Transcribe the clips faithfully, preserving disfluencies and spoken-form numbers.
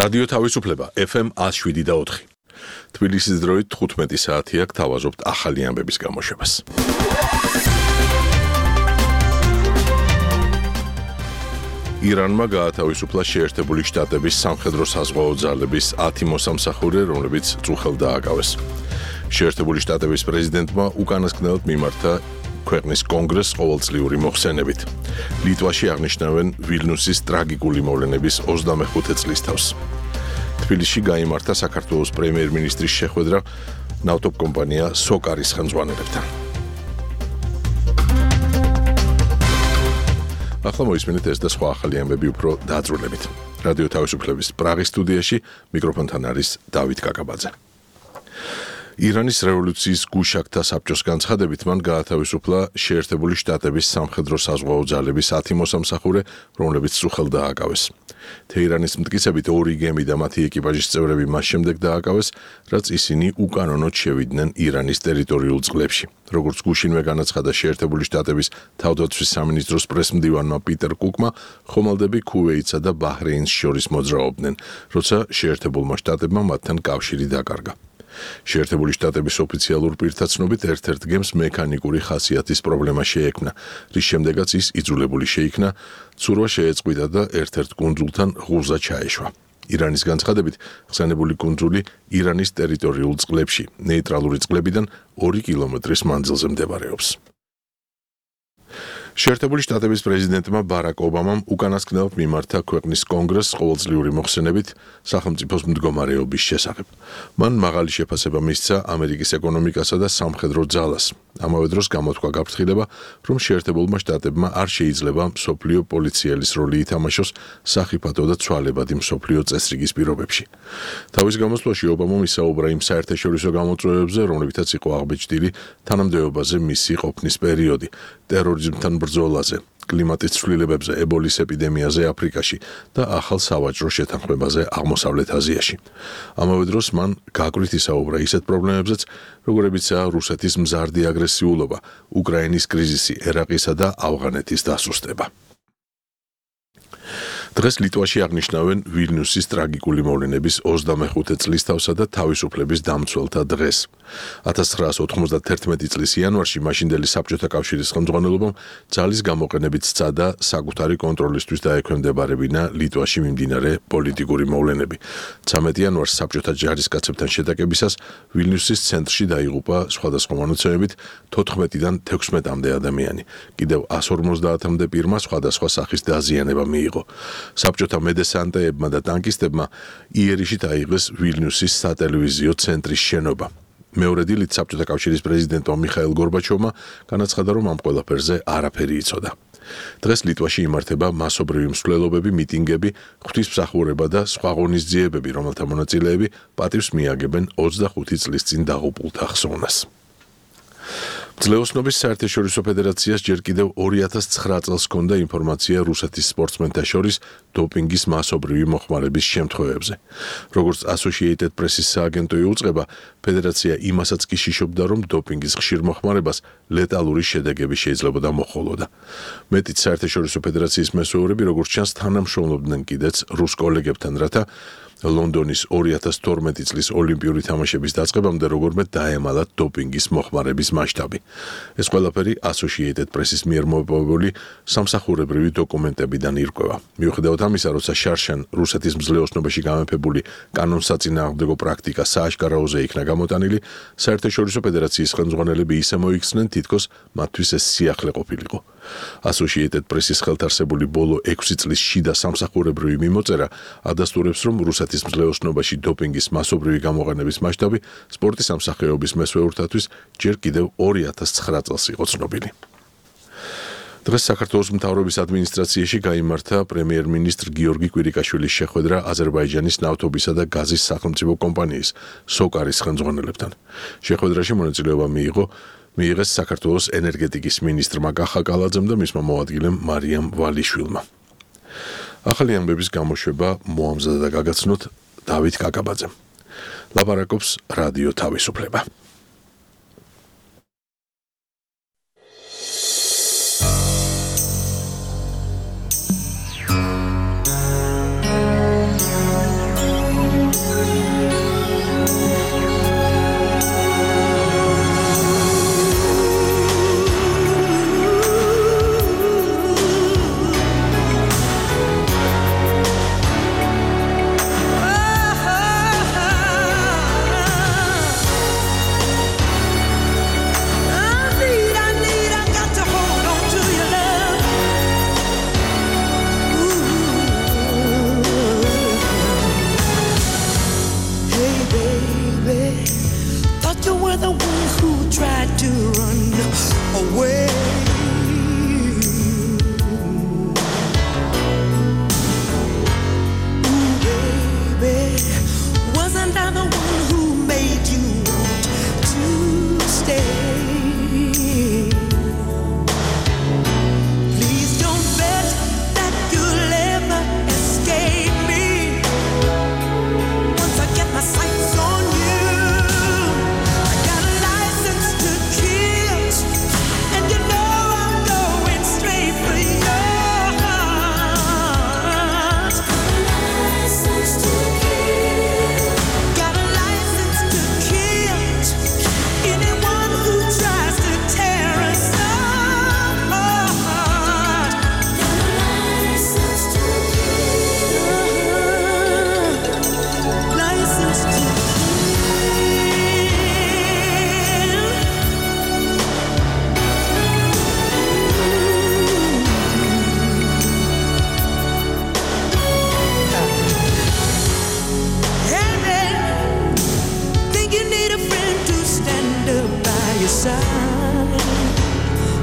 რადიო თავისუფლება ეფ ემ one oh seven და four. თბილისის დროით თხუთმეტი საათი აქ თავაზობთ ახალი ამბების გამოშვებას. ირანმა გაათავისუფლა შეერთებული შტატების სამხედრო საზღვაო ძალების ათი მოსამსახურე, რომლებიც წუხელ დააკავეს. შეერთებული შტატების პრეზიდენტმა უკანასკნელად მიმართა ქვეყნის კონგრესს ყოველწლიური მოხსენებით. ლიტვაში აღნიშნავენ ვილნიუსის ტრაგიკული მოვლენების ოცდამეხუთე წლის თავს. თბილისში გაიმართა საქართველოს პრემიერ-მინისტრის შეხვედრა ნავთობკომპანია სოკარის ხელმძღვანელებთან. ახლა მოისმინეთ ეს და სხვა ახალი ამბები უფრო დაწვრილებით. რადიო თავისუფლების პრაღის სტუდიაში მიკროფონთან არის დავით კაკაბაძე. ირანის რევოლუციის გუშაგთა საბჭოს განცხადებით მან გაათავისუფლა შეერთებული შტატების სამხედრო საზღვაო ძალების ათი მოსამსახურე, რომლებიც წუხელ დააკავეს. თეირანის მტკიცებით ორი გემი და მათი ეკიპაჟის წევრები მას შემდეგ დააკავეს, რაც ისინი უკანონოდ შევიდნენ ირანის ტერიტორიულ წყლებში. როგორც გუშინვე განაცხადა შეერთებული შტატების თავდაცვის სამინისტროს პრესმდივანმა პიტერ კუკმა, ხომალდები ქუვეითსა და ბაჰრეინს შორის მოძრაობდნენ, როცა შეერთებულმა შტატებმა მათთან კავშირი დაკარგა. შეერთებული შტატების ოფიციალურ პირთა ცნობით ერთ-ერთ გემს მექანიკური ხასიათის პრობლემა შეექმნა, რის შემდეგაც ის იძულებული შეიქნა ცურვა შეეწყვიტა და ერთ-ერთ კუნძულთან ღუზა ჩაეშვა. ირანის განცხადებით, ხსენებული კუნძული ირანის ტერიტორიულ წყლებში, ნეიტრალური წყლებიდან ორი კილომეტრის მანძილზე მდებარეობს. შეერთებული შტატების პრეზიდენტმა ბარაკ ობამამ უკანასკნელად მიმართა ქვეყნის კონგრესს ყოველწლიური მოხსენებით სახელმწიფოს მდგომარეობის შესახებ. მან მაღალი შეფასება მისცა ამერიკის ეკონომიკასა და სამხედრო ძალას. ამავე დროს გამოთქვა გაფრთხილება, რომ შეერთებულმა შტატებმა არ შეიძლება მსოფლიო პოლიციელის როლი ითამაშოს სახიფათო და ცვალებადი მსოფლიო წესრიგის პირობებში. თავის გამოსვლაში ობამამ ისაუბრა იმ საერთაშორისო გამოწვევებზე, რომლებითაც იყო აღბეჭდილი თანამდებობაზე მისი ყოფნის პერიოდი, ტერორიზმთან ბრძოლაზე, კლიმატის ცვლილებებზე, ებოლის ეპიდემიაზე აფრიკაში და ახალ სავაჭრო შეთანხმებაზე აღმოსავლეთ აზიაში. ამავე დროს მან გაკვრით ისაუბრა ისეთ პრობლემებზეც, როგორებიცაა რუსეთის მზარდი აგრესიულობა, უკრაინის კრიზისი, ერაყისა და ავღანეთის დასუსტება. დღეს ლიტვაში აღნიშნავენ ვილნიუსის ტრაგიკული მოვლენების ოცდამეხუთე წლის თავსა და თავისუფლების დამცველთა დღეს. ათას ცხრაასი ოთხმოცდათერთმეტი წლის იანვარში მაშინდელი საბჭოთა კავშირის ხელმძღვანელობამ ძალის გამოყენებით სცადა საკუთარი კონტროლისთვის დაექვემდებარებინა ლიტვაში მიმდინარე პოლიტიკური მოვლენები. ცამეტი იანვარს საბჭოთა ჯარისკაცებთან შეტაკებისას ვილნიუსის ცენტრში დაიღუპა სხვადასხვა მონაცემებით თოთხმეტიდან თექვსმეტამდე ადამიანი. კიდევ εκατს ორმოცდაათამდე პირმა სხვადასხვა სახის დაზიანება მიიღო. საბჭოთა მედესანტეებმა და ტანკისტებმა იერიში დაიღეს ვილნიუსის სატელევიზიო ცენტრის შენობა. მეორე დილით საბჭოთა კავშირის პრეზიდენტმა მიხაილ გორბაჩოვმა განაცხადა, რომ ამ ყველაფერზე არაფერი იცოდა. დღეს ლიტვაში იმართება მასობრივი მსვლელობები, მიტინგები, ღვთისმსახურება და სხვა ღონისძიებები, რომელთა მონაწილეები პატივს მიაგებენ ოცდახუთი წლის წინ დაღუპულთა ხსოვნას. ძლეოსნობის საერთაშორისო ფედერაციას ჯერ კიდევ ორი ათას ცხრა წელს ჰქონდა ინფორმაცია რუსეთის სპორტსმენთა შორის დოპინგის მასობრივი მოხმარების შემთხვევებზე. როგორც Associated Press-ის სააგენტო იუწყება, ფედერაცია იმასაც კი შიშობდა, რომ დოპინგის ხშირ მოხმარებას ლეტალური შედეგები შეიძლებოდა მოჰყოლოდა. მეტიც საერთაშორისო ფედერაციის მესვეურები, როგორც ჩანს, თანამშრომლობდნენ კიდეც რუს კოლეგებთან, რათა ლონდონის ორი ათას თორმეტი წლის ოლიმპიური თამაშების დაწყებამდე როგორმე დაემალათ დოპინგის მოხმარების მასშტაბი. ეს ყველაფერი Associated Press-ის მიერ მოპოვებული სამსახურებრივი დოკუმენტებიდან ირკვევა. მიუხედავად ამისა, როცა შარშან რუსეთის მძლეოსნობაში გამეფებული კანონსაწინააღმდეგო პრაქტიკა სააშკარაოზე იქნა გამოტანილი, საერთაშორისო ფედერაციის ხელმძღვანელები ისე მოიქცნენ, თითქოს მათთვის ეს სიახლე ყოფილიყო. Associated Press-ის ხელთარსებული ბოლო ექვსი წლის შიდა სამსახურებრივი მიმოწერა ადასტურებს, რომ რუსეთის მძლეოსნობაში დოპინგის მასობრივი გამოყენების მასშტაბი სპორტის სამსახიობის მესვეურთათვის ჯერ კიდევ ორი ათას ცხრა წელს იყო ცნობილი. დღეს საქართველოს მთავრობის ადმინისტრაციაში გაიმართა პრემიერ-მინისტრ გიორგი კვირიკაშვილის შეხვედრა აზერბაიჯანის ნავთობისა და გაზის სახელმწიფო კომპანიის სოკარის ხელმძღვანელებთან. შეხვედრაში მონაწილეობა მიიღო მიიღეს საქართველოს ენერგეტიკის მინისტრმა კახა კალაძემ და მისმა მოადგილემ მარიამ ვალიშვილმა. ახალი ამბების გამოშვება მოამზადა და გაგაცნოთ დავით კაკაბაძემ. ლაპარაკობს რადიო თავისუფლება.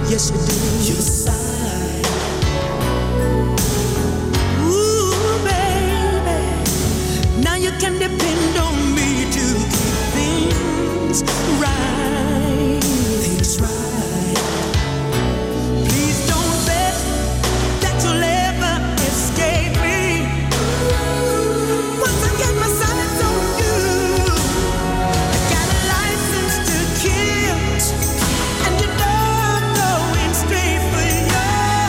Yes, you do. You sigh. Ooh, baby. Now you can depend on me to keep things right. Things right. Please don't bet that you'll ever escape me. Once I get my sights on you, I got a license to kill, and you know I'm going straight for your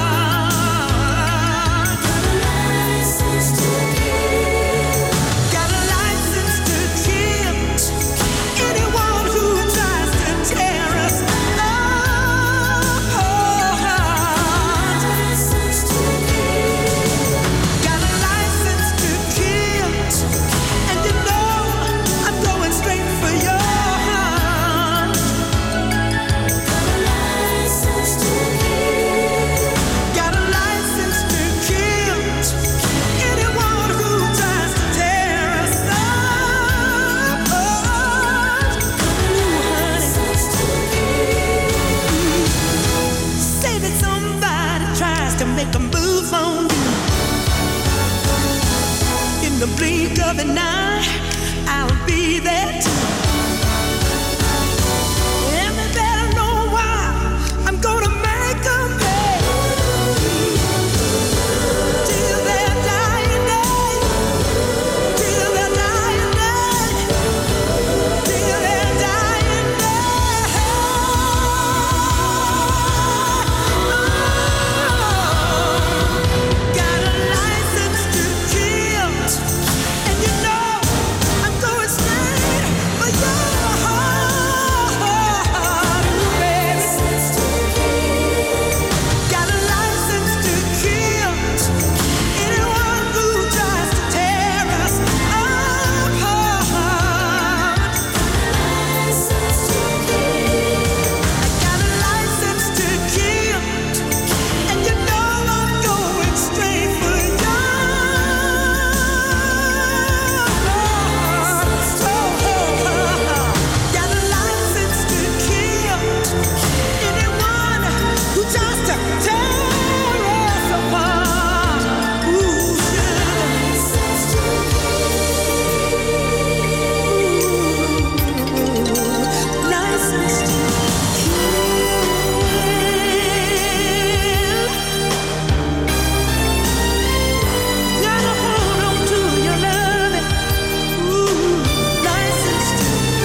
heart. Got a license to kill. Got a license to kill anyone who tries to tear us apart. License to kill. Got a license to kill, and you know I'm going straight for your heart. Got a license to kill. Got a license to kill anyone who tries to tear us apart. Ooh, honey. Say that somebody tries to make a move on you. In the blink of an eye, I'll be there too. And they better know why I'm gonna make 'em pay. Till their dying day. Till their dying day. Till their dying day. Got a license to kill, and you know I'm going straight for your heart, baby. Got a license to kill anyone who tries to tear us apart. Got a license to kill, and you know I'm going straight for your heart. Got a license to kill anyone who tries to tear us apart. Ooh, license to kill. License to kill. Gotta hold on to your loving. Ooh, license to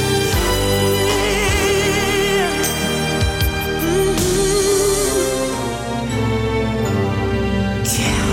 kill.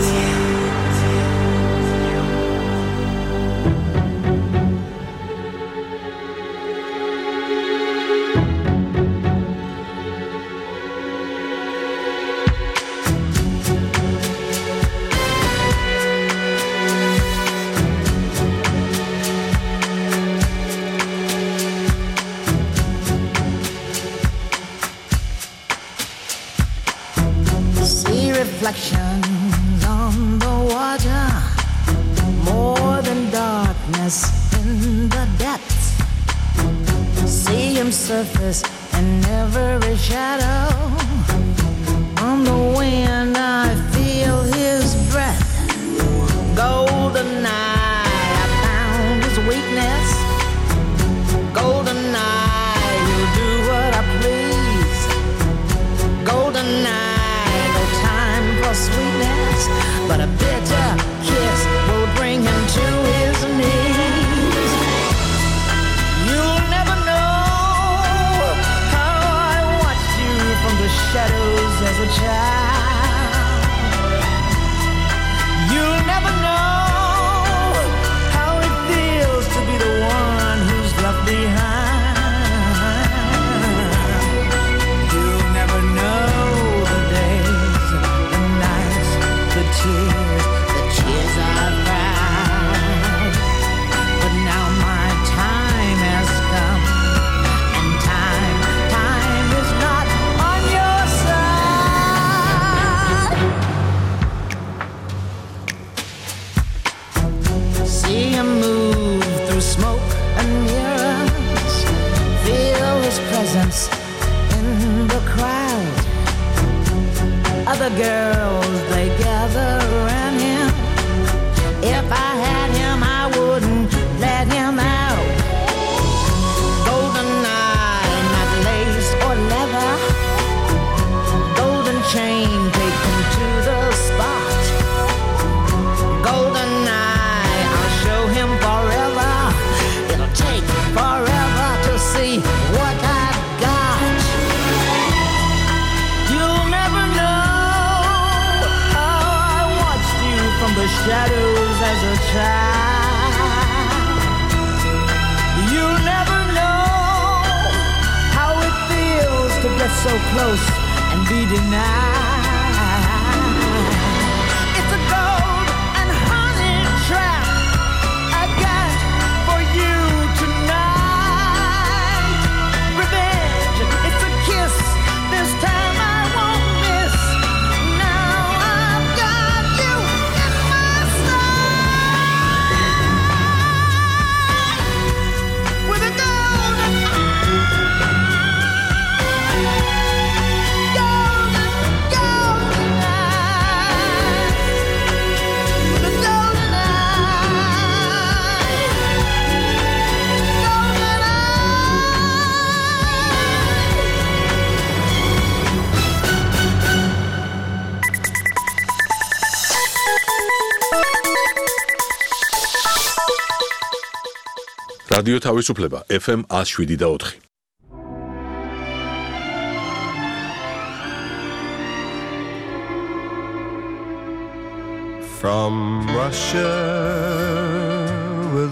See reflections on the water, more than darkness in the depths. See him surface in every shadow. On the wind I feel his breath. Golden eye, I found his weakness. Golden eye, he'll do what I please. Golden eye, no time for sweetness, but a bitter kiss will bring him to his knees. You'll never know how I watched you from the shadows as a child. You'll never know how it feels to be the one who's left behind. You'll never know the days, the nights, the tears, other girls, they gather around him. If I had him, I wouldn't let him out. Golden eye, not lace or leather. Golden chain, take him to the spot. Golden eye, I'll show him forever. It'll take forever to see what I've got. You'll never know how I watched you from the shadows as a child. You'll never know how it feels to get so close and be denied. It's a gold and honey trap I got for you tonight. Revenge, it's a kiss. This time I won't miss. Now I've got you in my sight. With a golden golden, golden eye. With a golden eye. Golden რადიო თავისუფლება ეფ ემ one oh seven და four. From Russia with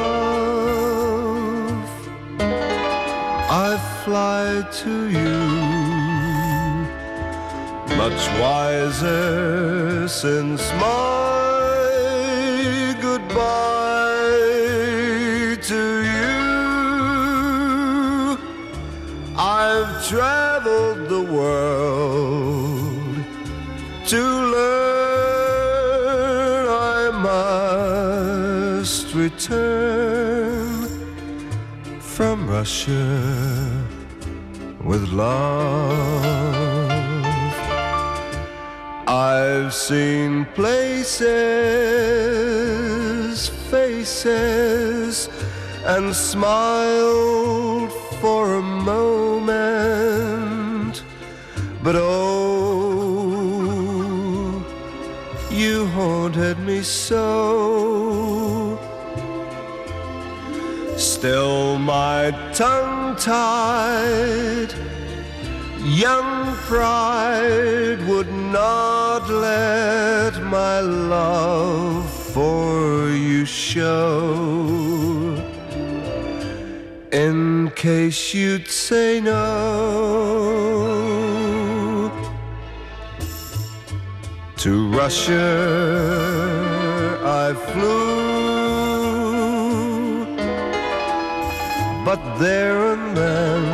love, I fly to you, much wiser since my goodbye to you. I've traveled the world to learn I must return from Russia with love. I've seen places, faces, and smiled for a moment, but oh, you haunted me so. Still my tongue-tied young pride would not let my love for you show, in case you'd say no. To Russia I flew, but there and then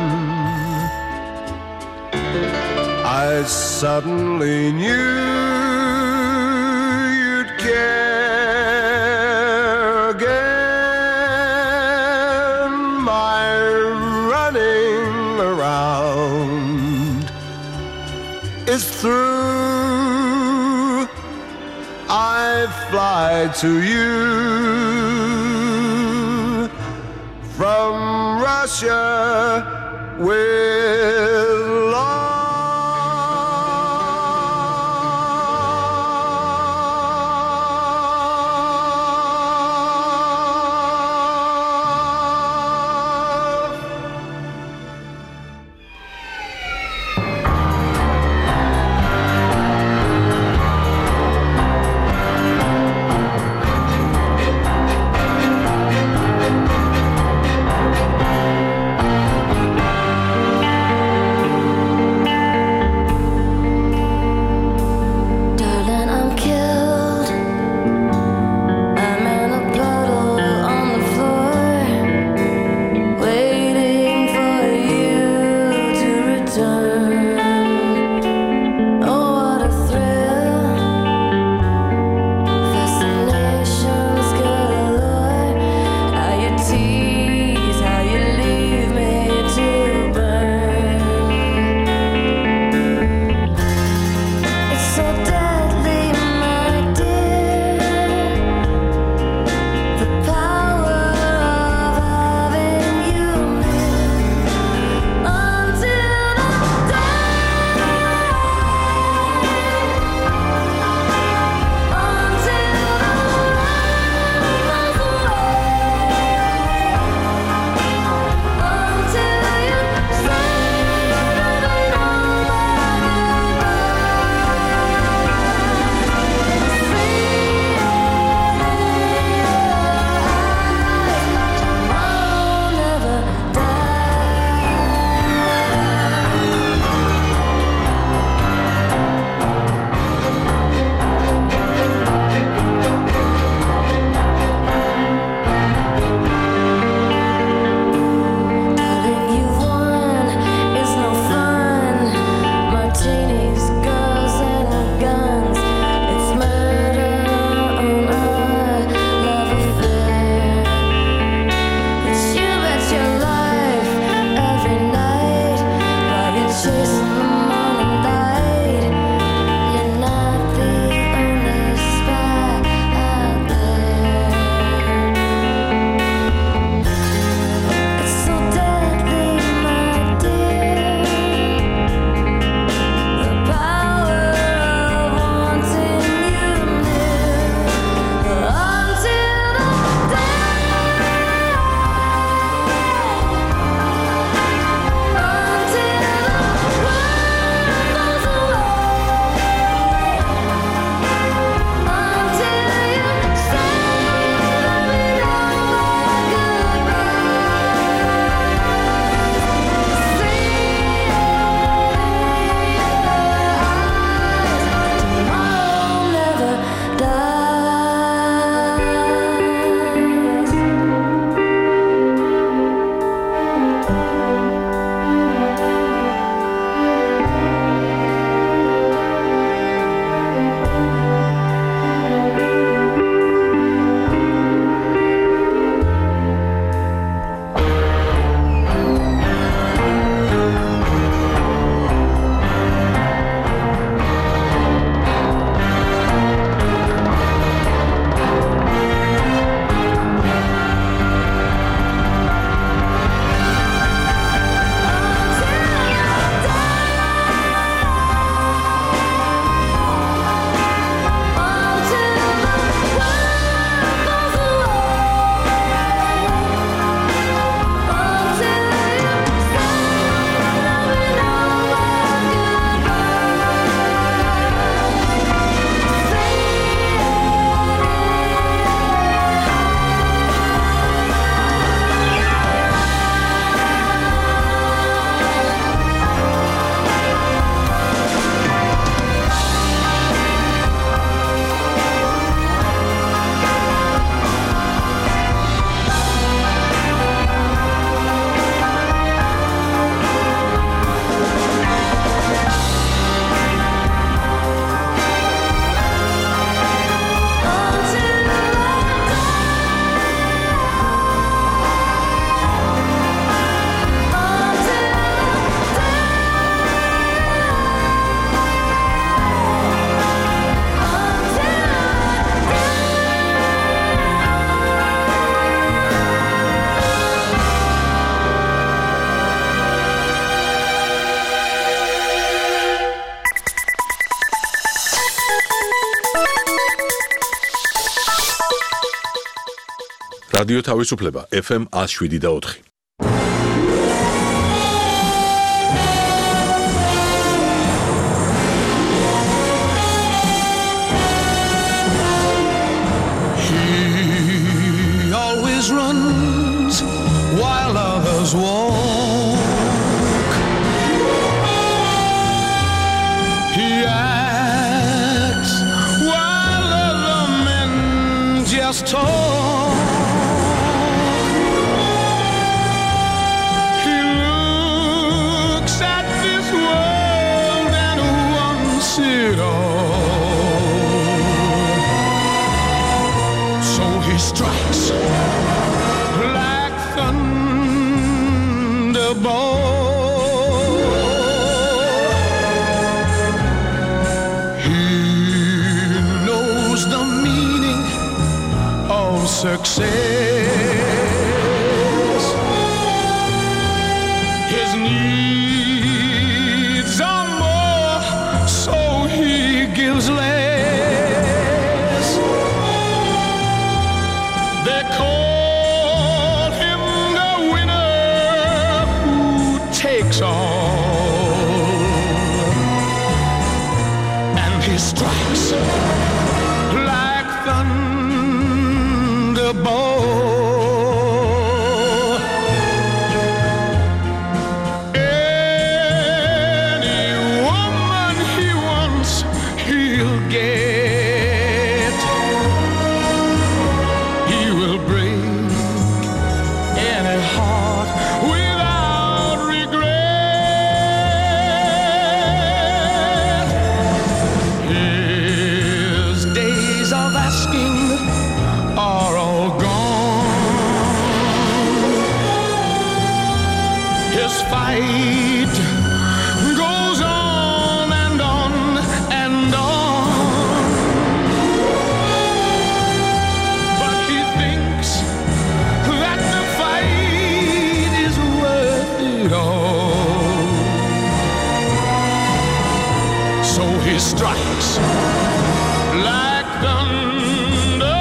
I suddenly knew you'd care again. My running around is through. I fly to you from Russia with love. chasing the morning light. You're not the only spy out there. It's so deadly, my dear. The power of wanting you near until the day, until the world goes away, until you say very long goodbye. See tomorrow never dies. რადიო თავისუფლება ეფ ემ one oh seven და four. He always runs while others walk. He acts while other men just talk. He looks at this world and wants it all. So he strikes like thunderbolt. He knows the meaning of success. His needs are more, so he gives less. They call him the winner who takes all, and he strikes like thunderbolt. Any woman he wants, he'll get. He will break any heart without regret. His he strikes like thunder.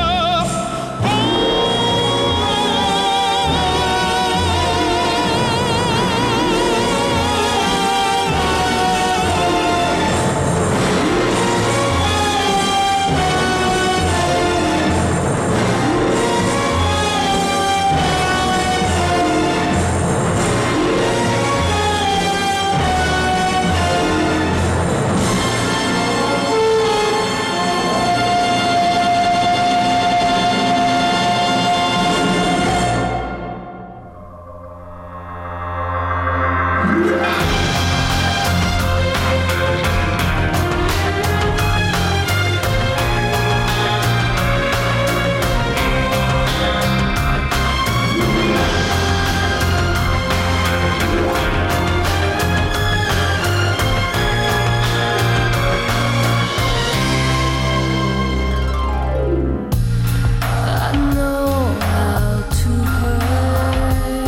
I know how to hurt.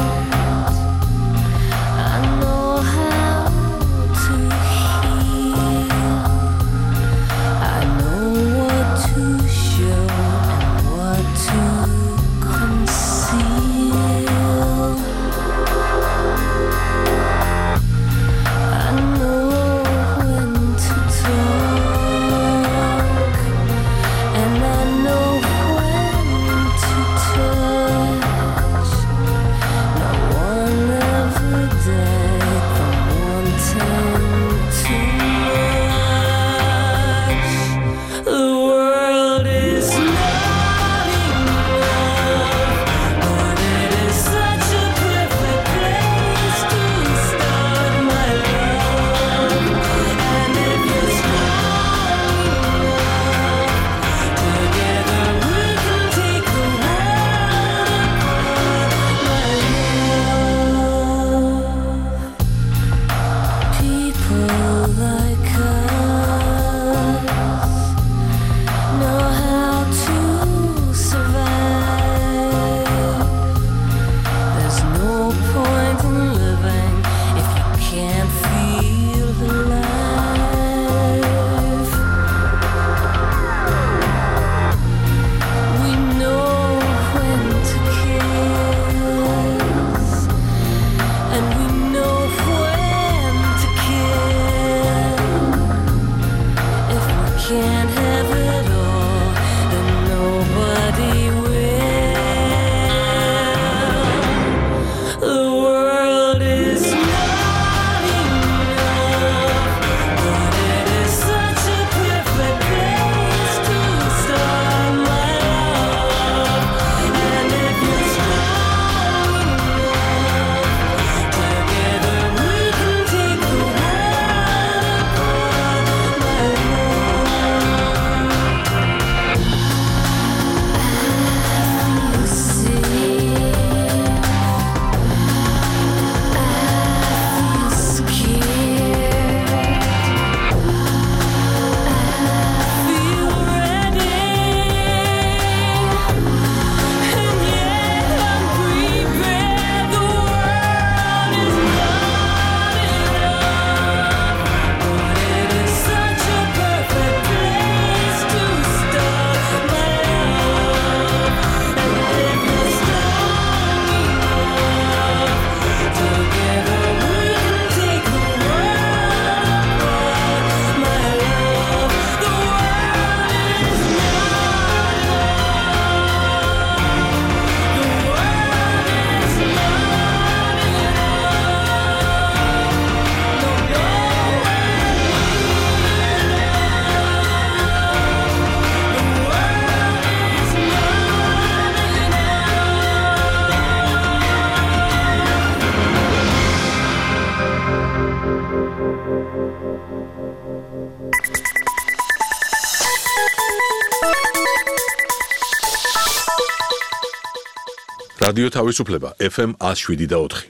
I know how to heal. I know what to show and what to conceal. I know when to talk, and I know when to touch. No one ever died from wanting too much. The world is not enough, but it is such a perfect place to start my love. And if you're strong enough, together we can take the world apart, my love. People like us know how to survive. There's no point in living if you can't feel alive. We know when to kiss, and we know when to kill. If we can't have it all, then nobody will. The world is not enough, but it is such a perfect place to start my love. And if you're strong enough, together we can take the world apart, my love. You see, რადიო თავისუფლება ეფ ემ one oh seven და four.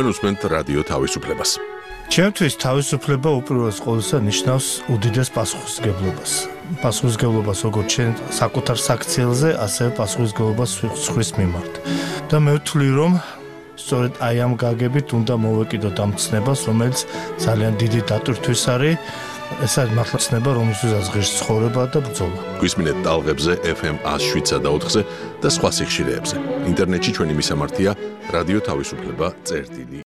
თქვენ უსმენთ რადიო თავისუფლებას. ჩემთვის თავისუფლება უპირველეს ყოვლისა ნიშნავს უდიდეს პასუხისმგებლობას. პასუხისმგებლობას როგორც ჩვენ საკუთარ საქციელზე, ასევე პასუხისმგებლობას სხვის მიმართ. და მე ვთვლი, რომ სწორედ აი ამ გაგებით უნდა მოვეკიდოთ ამ ცნებას, რომელიც ძალიან დიდი დატვირთვის არის. ეს არის მართლა ცნება, რომელსაც ღირს ცხოვრება და ბრძოლა. გვისმინეთ ტალღებზე ეფ ემ one oh seven point four-ზე და სხვა სიხშირეებზე. ინტერნეტში ჩვენი მისამართია რადიო თავისუფლება წერტილი